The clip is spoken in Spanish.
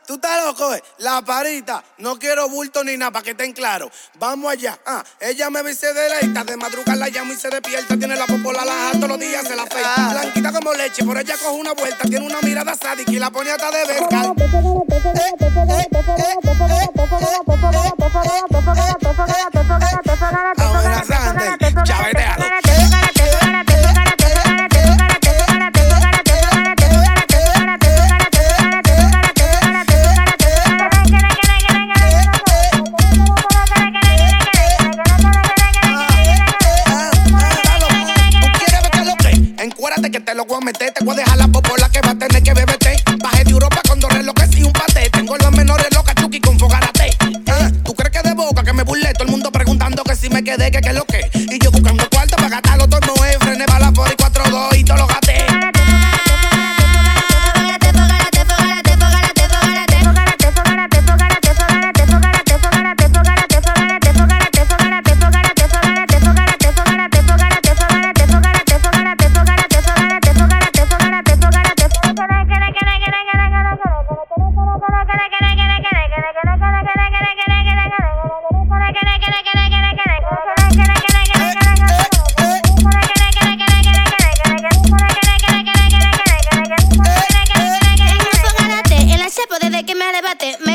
tú estás loco, La parita, no quiero bulto ni nada, para que estén claros. Vamos allá. Ella me ve y se deleita, de madrugada la llamo y se despierta. Tiene la popola laja, todos los días se la afeita. Blanquita como leche, por ella coge una vuelta. Tiene una mirada sádica y la pone hasta de pescar. Amenazante, chaveteado. Que te lo voy a meter, te voy a dejar la popola que va a tener que beberte. Bajé de Europa con dos relojes y un paté. Tengo los menores locas, Chucky con fogarate. ¿Tú crees que de boca que me burlé? Todo el mundo preguntando que si me quedé, que es lo que. Y yo buscando cuarto para gastarlo todo el mueve. Frené para la fora y 4-2 y todo lo gasté. Desde que me arrebate.